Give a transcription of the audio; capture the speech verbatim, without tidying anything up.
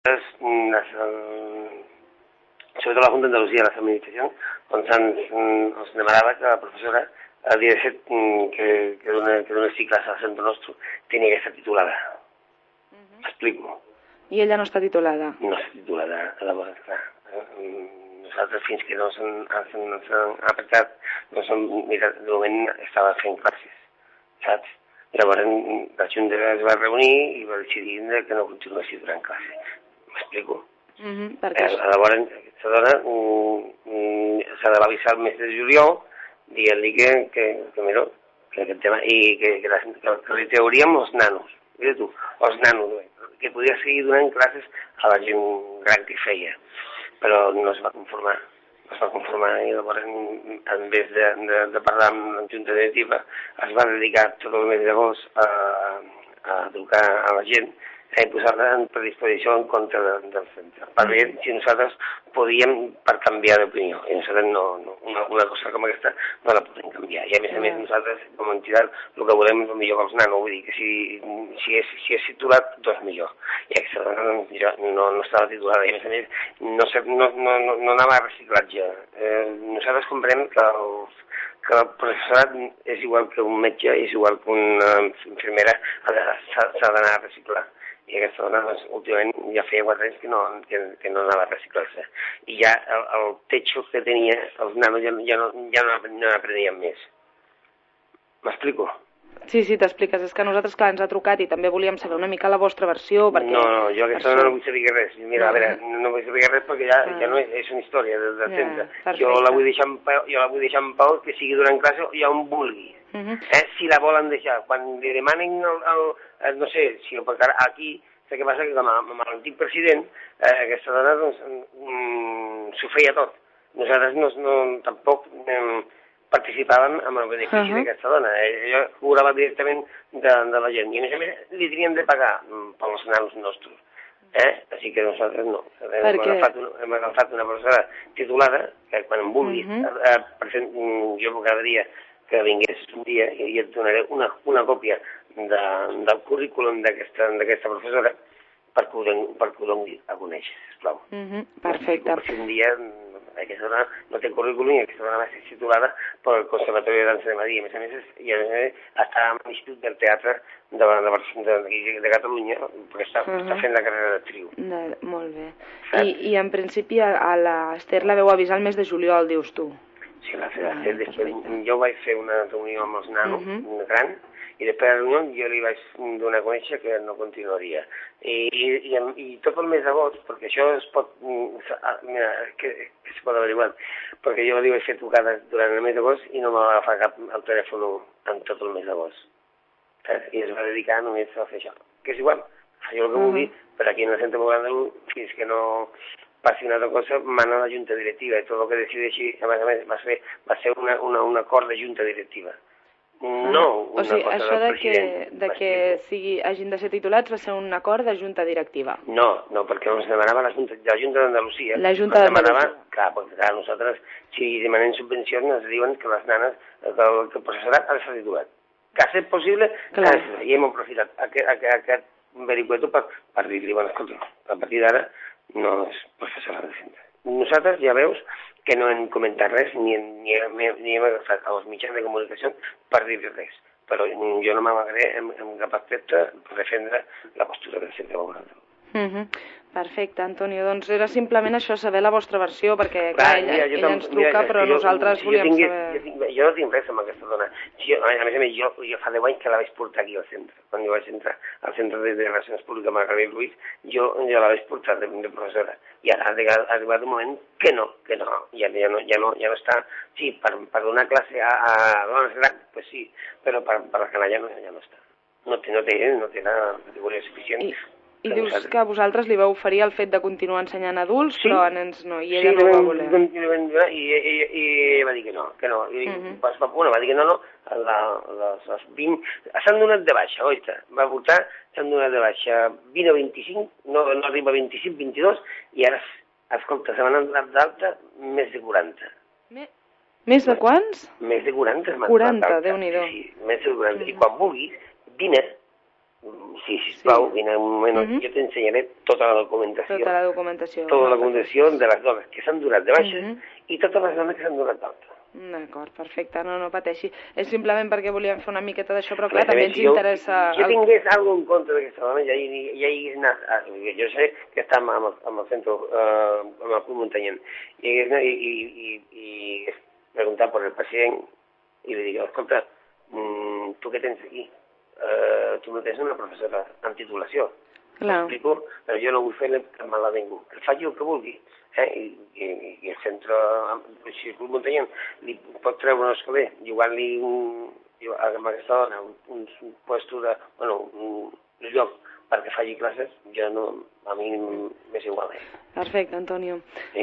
sobretot la Junta d'Andalusia, les administracions, on ens demanava que la professora havia de ser que, que dona cicles al centre nostre tenia que estar titulada. M'explico. I ella no està titulada? No està titulada, llavors, clar. Nosaltres, fins que no s'han apretat, no som, mira, de moment estava fent classes, saps? Llavors la Junta es va reunir i va decidir que no continuessi durant classe. M'explico? Mm-hmm, per què? Llavors aquesta dona s'ha d'avisar el mes de juliol dient-li que, que, que, mira, que aquest tema, i que, que, que, que li trauríem els nanos, mira tu, els nanos, que podia seguir donant classes a la gent gran que feia, però no es va conformar. es va conformar i llavors, en vez de, de, de parlar amb la Junta Directiva, es va dedicar tot el mes d'agost a, a educar a la gent i posar-la en predisposició en contra de, del centre. Per veure si nosaltres podíem per canviar d'opinió. I nosaltres no, no una, una cosa com aquesta no la podem canviar. I a més a més nosaltres, com a entitat, el que volem és el millor pels nanos. Vull dir que si, si, és, si és titulat, doncs millor. I aquesta dona no, no, no estava titulada. I a més a més no, no, no, no, no anava a reciclatge. Eh, nosaltres comprem que els que el professorat és igual que un metge, és igual que una infermera, s'ha d'anar a reciclar. I aquesta dona, doncs, últimament, ja feia quatre anys que no, que, que no anava a reciclar-se. I ja el, el techo que tenia, els nanos ja, ja, no, ja no, no aprendien més. M'explico? Sí, sí, t'expliques. És que nosaltres, clar, ens ha trucat i també volíem saber una mica la vostra versió, perquè... No, no, jo aquesta dona no vull saber res. Mira, no. a veure, no vull saber res perquè ja, ah. ja no és, és una història del, del ja, centre. Perfecte. Jo la vull deixar en pau, jo la vull deixar en pau que sigui durant classe ja on vulgui. Uh -huh. eh? Si la volen deixar, quan li demanen el, el, el no sé, si ho perquè aquí, sé què passa que amb, amb l'antic president, eh, aquesta dona doncs, mm, s'ho feia tot. Nosaltres no, no, tampoc eh, participàvem en el benefici uh -huh. d'aquesta dona. Ella cobrava directament de, de la gent. I a més a més li tenien de pagar mm, pels nanos nostres. Eh? Així que nosaltres no. Hem agafat, una, hem agafat una professora titulada, que quan em vulgui, uh -huh. eh, per exemple, jo cada dia que vingués un dia i et donaré una, una còpia de, del currículum d'aquesta professora per que ho doni a conèixer, sisplau. Uh -huh. Perfecte. Perquè un dia aquesta dona no té currículum i aquesta dona va ser titulada pel Conservatori de Dansa de Madrid. A més a més, i a més, a més està a l'Institut del Teatre de, de, de, de Catalunya, perquè està, uh -huh. està fent la carrera d'actriu. Molt bé. I, I en principi a l'Ester la veu avisar el mes de juliol, dius tu? Sí, la l'Ester, després jo vaig fer una reunió amb els nanos, uh -huh. gran, i després de la reunió jo li vaig donar a conèixer que no continuaria. I, i, i tot el mes d'agost, perquè això es pot, mira, que, que es pot averiguar, perquè jo li vaig fer trucades durant el mes d'agost i no m'ha agafat cap el telèfon en tot el mes d'agost. Eh? I es va dedicar només a fer això. Que és igual, fa jo el que vulgui, uh -huh. però aquí en el centre Andalús, fins que no passi una altra cosa, mana la junta directiva, i tot el que decideixi, a més a més, va ser, va ser una, una, un acord de junta directiva. No, una o sigui, cosa això del de que, de que sigui, hagin de ser titulats va ser un acord de junta directiva. No, no, perquè ens demanava la Junta, la Junta d'Andalusia. La Junta d'Andalusia. Clar, perquè clar, nosaltres, si demanem subvencions, ens diuen que les nanes, que el, que el professorat ha de ser titulat. Que ha set possible, clar. Que i hem aprofitat aquest, aquest, aquest vericueto per, per dir-li, bueno, escolta, a partir d'ara no és professorat de centre. Nosaltres, ja veus, que no hem comentat res, ni, ni, ni hem agafat als mitjans de comunicació per dir res. Però jo no m'amagaré en, en cap aspecte per defendre la postura del centre laboral. Uh -huh. Perfecte, Antonio. Doncs era simplement això, saber la vostra versió, perquè clar, ella, mira, ella ens truca, mira, però jo, nosaltres si volíem tingués, saber... Jo, tinc, jo no tinc res amb aquesta dona. Si jo, a més a més, jo, jo fa deu anys que la vaig portar aquí al centre. Quan jo vaig entrar al centre de, de Relacions Públiques amb el Gabriel Ruiz, jo, jo la vaig portar de, de professora. I ara ha arribat un moment que no, que no, ja, ja, no, ja, no, ja no està... Sí, per, per donar classe a, a dones grans, pues sí, però per, per la canalla no, ja no està. No té, no té, no té la categoria suficient. I... I dius nosaltres. Que a vosaltres li vau oferir el fet de continuar ensenyant adults, sí. Però a nens no, i ella sí, no ho va voler. Sí, i, i, i, i va dir que no, que no. I, uh -huh. pues, bueno, va dir que no, no, la, les, les vint... S'han donat de baixa, oita, va votar, s'han donat de baixa vint o vint-i-cinc, no, no arriba a vint-i-cinc, vint-i-dos, i ara, escolta, se m'han donat d'alta més de quaranta. Me... Més de quants? Més de quaranta. quaranta, Déu-n'hi-do. Sí, més de quaranta. Mm. I quan vulguis, vine, Sí, sisplau, sí. Vine un moment, uh -huh. Jo t'ensenyaré tota la documentació. Tota la documentació. Tota la documentació de les dones que s'han donat de baixa uh -huh. i totes les dones que s'han donat d'alta. D'acord, perfecte, no, no pateixi. És simplement perquè volíem fer una miqueta d'això, però clar, també ens jo, interessa... Si jo tingués alguna cosa en contra d'aquesta dona, ja hi, ja hi hagués anat... Jo sé que està amb el, amb el centre, eh, amb el Club Muntanyent, i, i, i, i, i preguntar per el pacient i li dic, escolta, mm, tu què tens aquí? Uh, tu no tens una professora amb titulació. Clar. Explico, però jo no vull fer cap mal a ningú. Que faci el que vulgui. Eh? I, i, I el centre, si el Club Muntanyent li pot treure un escoler, jugant-li un, amb aquesta dona un, un, un puesto de, bueno, un, un lloc perquè faci classes, jo no, a mi m'és igual. Eh? Perfecte, Antonio. Sí.